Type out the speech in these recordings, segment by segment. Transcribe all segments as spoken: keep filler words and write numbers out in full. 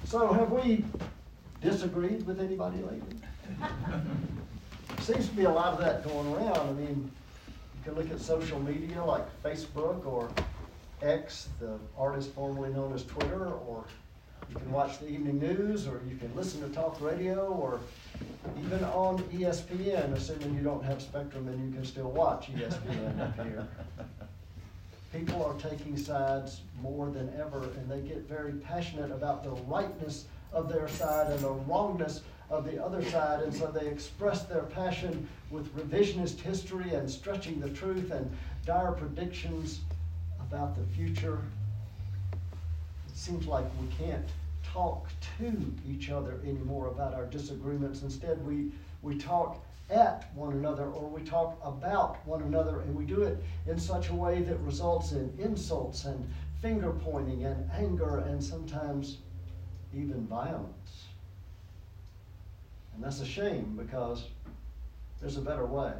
So have we disagreed with anybody lately? Seems to be a lot of that going around. I mean, you can look at social media like Facebook or X, the artist formerly known as Twitter, or you can watch the evening news, or you can listen to talk radio, or even on E S P N, assuming you don't have Spectrum and you can still watch E S P N up here. People are taking sides more than ever, and they get very passionate about the rightness of their side and the wrongness of the other side, and so they express their passion with revisionist history and stretching the truth and dire predictions about the future. It seems like we can't talk to each other anymore about our disagreements. Instead, we, we talk at one another, or we talk about one another, and we do it in such a way that results in insults and finger pointing and anger and sometimes even violence. And that's a shame, because there's a better way.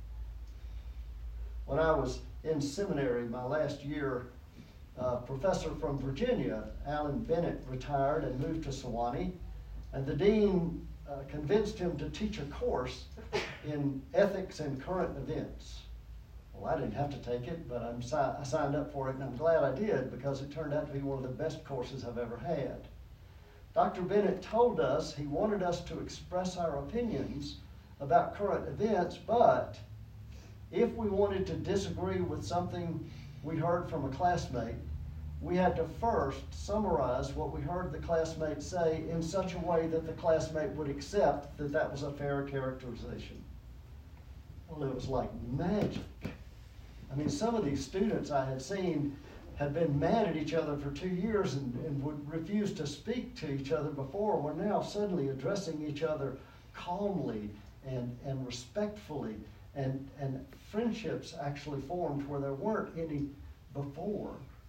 When I was in seminary my last year, a professor from Virginia, Alan Bennett, retired and moved to Sewanee, and the dean uh, convinced him to teach a course in ethics and current events. Well, I didn't have to take it, but I'm si- I signed up for it, and I'm glad I did, because it turned out to be one of the best courses I've ever had. Doctor Bennett told us he wanted us to express our opinions about current events, but if we wanted to disagree with something we heard from a classmate, we had to first summarize what we heard the classmate say in such a way that the classmate would accept that that was a fair characterization. Well, it was like magic. I mean, some of these students I had seen had been mad at each other for two years and, and would refuse to speak to each other before, were now suddenly addressing each other calmly and, and respectfully, and, and friendships actually formed where there weren't any before.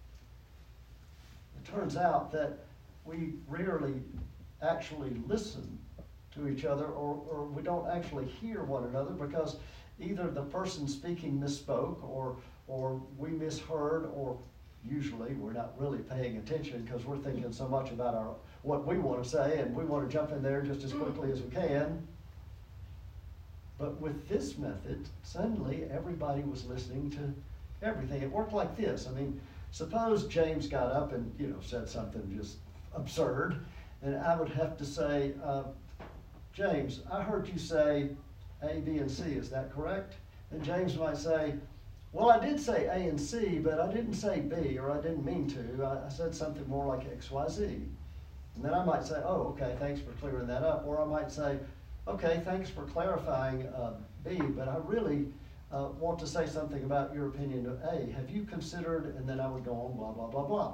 It turns out that we rarely actually listen to each other, or, or we don't actually hear one another, because either the person speaking misspoke, or, or we misheard, or usually we're not really paying attention because we're thinking so much about our what we want to say, and we want to jump in there just as quickly as we can. But with this method, suddenly everybody was listening to everything. It worked like this. I mean, suppose James got up and, you know, said something just absurd, and I would have to say, uh, James, I heard you say A, B, and C. Is that correct? And James might say, well, I did say A and C, but I didn't say B, or I didn't mean to. I, I said something more like X, Y, Z. And then I might say, oh, okay, thanks for clearing that up. Or I might say, okay, thanks for clarifying uh, B, but I really uh, want to say something about your opinion of A. Have you considered, and then I would go on, blah, blah, blah, blah.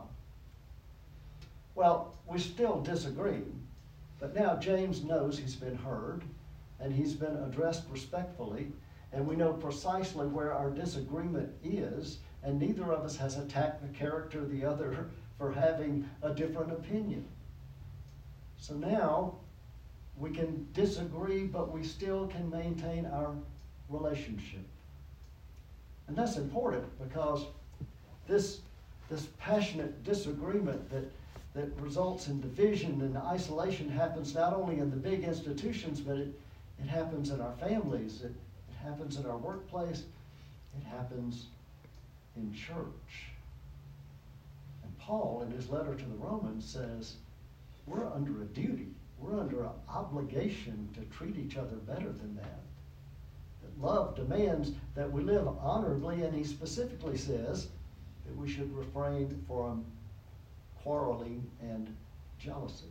Well, we still disagree, but now James knows he's been heard, and he's been addressed respectfully, and we know precisely where our disagreement is, and neither of us has attacked the character of the other for having a different opinion. So now we can disagree, but we still can maintain our relationship. And that's important, because this, this passionate disagreement that, that results in division and isolation happens not only in the big institutions, but it, it happens in our families. It, It happens in our workplace. It happens in church. And Paul, in his letter to the Romans, says we're under a duty. We're under an obligation to treat each other better than that. That love demands that we live honorably, and he specifically says that we should refrain from quarreling and jealousy.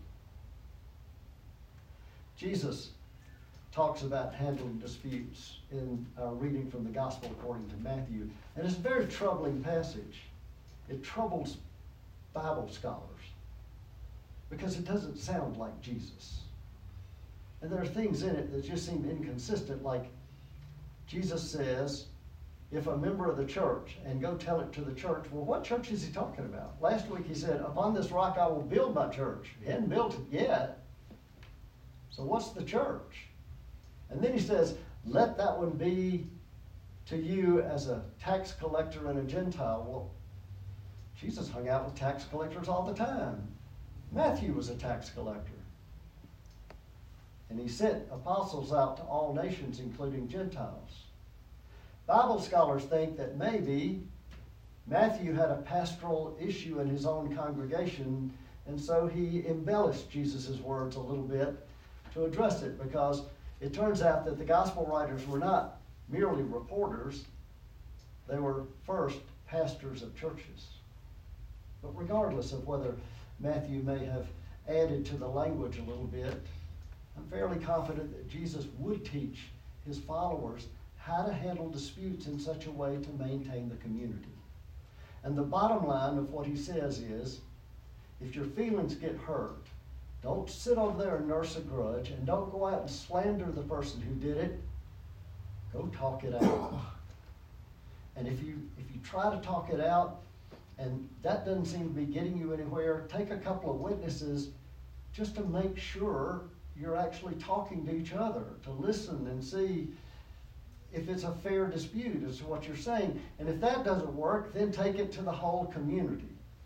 Jesus talks about handling disputes in our reading from the Gospel according to Matthew. And it's a very troubling passage. It troubles Bible scholars because it doesn't sound like Jesus. And there are things in it that just seem inconsistent, like Jesus says, if a member of the church, and go tell it to the church. Well, what church is he talking about? Last week he said, upon this rock I will build my church. He hadn't built it yet. So what's the church? And then he says, let that one be to you as a tax collector and a Gentile. Well, Jesus hung out with tax collectors all the time. Matthew was a tax collector. And he sent apostles out to all nations, including Gentiles. Bible scholars think that maybe Matthew had a pastoral issue in his own congregation, and so he embellished Jesus' words a little bit to address it, because it turns out that the gospel writers were not merely reporters, they were first pastors of churches. But regardless of whether Matthew may have added to the language a little bit, I'm fairly confident that Jesus would teach his followers how to handle disputes in such a way to maintain the community. And the bottom line of what he says is, if your feelings get hurt, don't sit over there and nurse a grudge, and don't go out and slander the person who did it. Go talk it out. And if you if you try to talk it out and that doesn't seem to be getting you anywhere, take a couple of witnesses just to make sure you're actually talking to each other, to listen and see if it's a fair dispute as to what you're saying. And if that doesn't work, then take it to the whole community.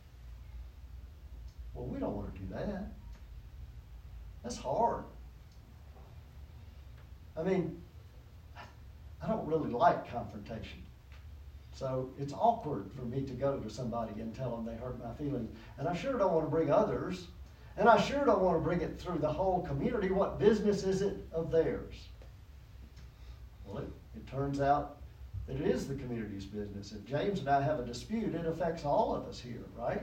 Well, we don't want to do that. That's hard. I mean, I don't really like confrontation. So it's awkward for me to go to somebody and tell them they hurt my feelings. And I sure don't want to bring others. And I sure don't want to bring it through the whole community. What business is it of theirs? Well, it, it turns out that it is the community's business. If James and I have a dispute, it affects all of us here, right?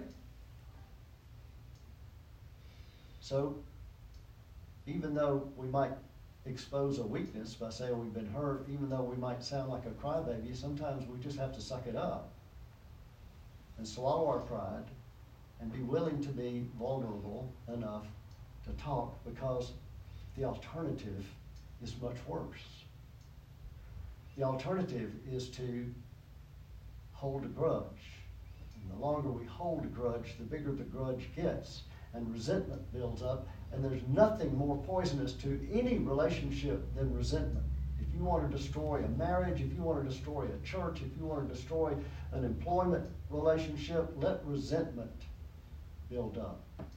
So even though we might expose a weakness by saying we've been hurt, even though we might sound like a crybaby, sometimes we just have to suck it up and swallow our pride and be willing to be vulnerable enough to talk, because the alternative is much worse. The alternative is to hold a grudge. And the longer we hold a grudge, the bigger the grudge gets, and resentment builds up. And there's nothing more poisonous to any relationship than resentment. If you want to destroy a marriage, if you want to destroy a church, if you want to destroy an employment relationship, let resentment build up.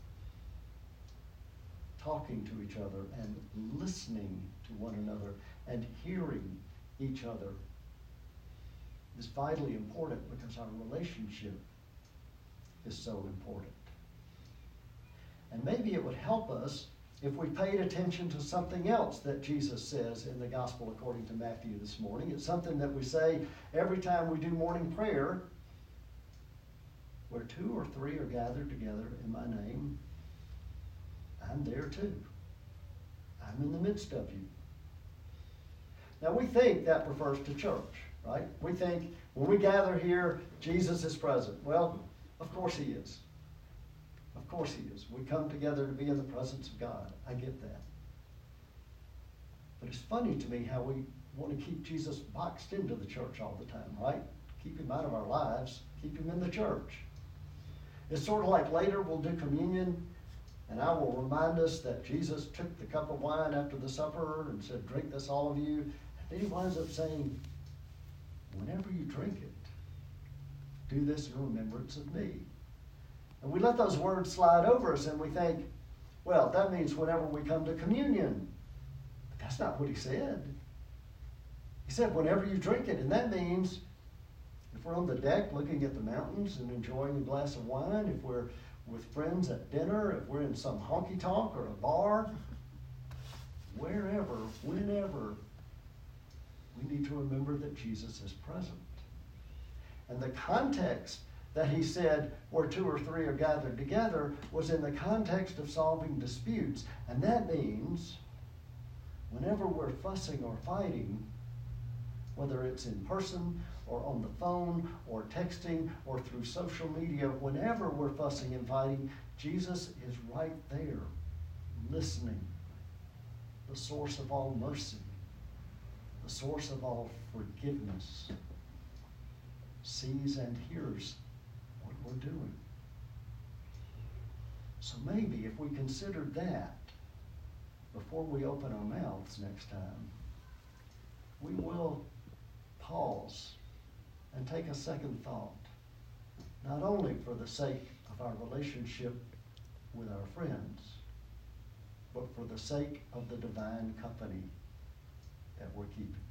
Talking to each other and listening to one another and hearing each other is vitally important, because our relationship is so important. And maybe it would help us if we paid attention to something else that Jesus says in the Gospel according to Matthew this morning. It's something that we say every time we do morning prayer. Where two or three are gathered together in my name, I'm there too. I'm in the midst of you. Now we think that refers to church, right? We think when we gather here, Jesus is present. Well, of course he is. Of course he is. We come together to be in the presence of God. I get that. But it's funny to me how we want to keep Jesus boxed into the church all the time, right? Keep him out of our lives. Keep him in the church. It's sort of like later we'll do communion, and I will remind us that Jesus took the cup of wine after the supper and said, drink this, all of you. And then he winds up saying, whenever you drink it, do this in remembrance of me. And we let those words slide over us, and we think, well, that means whenever we come to communion. But that's not what he said. He said, whenever you drink it, and that means if we're on the deck looking at the mountains and enjoying a glass of wine, if we're with friends at dinner, if we're in some honky-tonk or a bar, wherever, whenever, we need to remember that Jesus is present. And the context that he said where two or three are gathered together was in the context of solving disputes. And that means whenever we're fussing or fighting, whether it's in person or on the phone or texting or through social media, whenever we're fussing and fighting, Jesus is right there, listening, the source of all mercy, the source of all forgiveness, sees and hears what we're doing. So maybe if we considered that before we open our mouths next time, we will pause and take a second thought, not only for the sake of our relationship with our friends, but for the sake of the divine company that we're keeping.